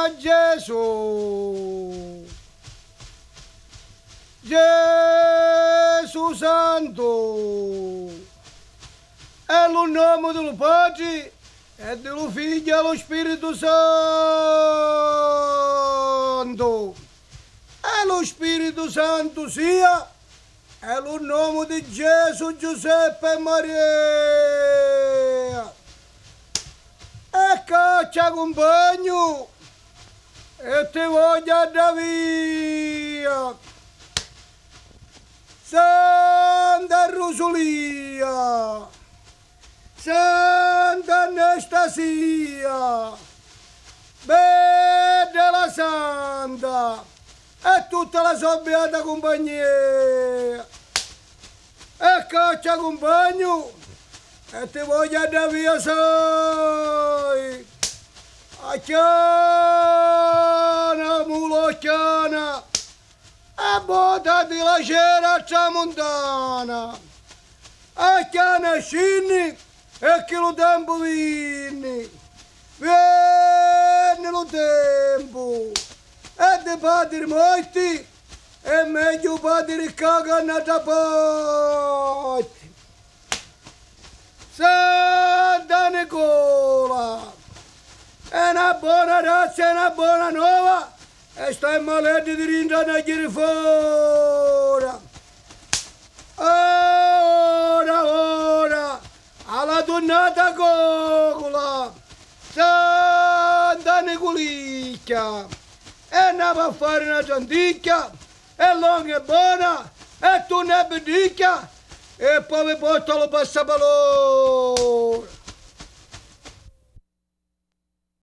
a Gesù. Gesù Santo è il nome del Padre e dello Figlio e dello Spirito Santo. E lo Spirito Santo sia è il nome di Gesù, Giuseppe e Maria. E caccia compagno e ti voglio da via. Santa Rosalia, Santa Anastasia, Bella Santa e tutta la sua beata compagnia. E caccia compagno e ti voglio da via sai. Acciana, mulocchiana, e buttati la cera tramontana. Acciana scini e che lo tempo vieni. Vieni lo tempo. E di padri morti è meglio padri cagano da parte. Santa Nicola è una buona razza, è una buona nuova e stai maledetti di rindanagli fuori. Ora, alla tornata cocola, Santa Nicolicchia, e andiamo a fare una gianticchia, e lunga e buona, e tu ne bedicchia, e poi vi porto lo passapalore.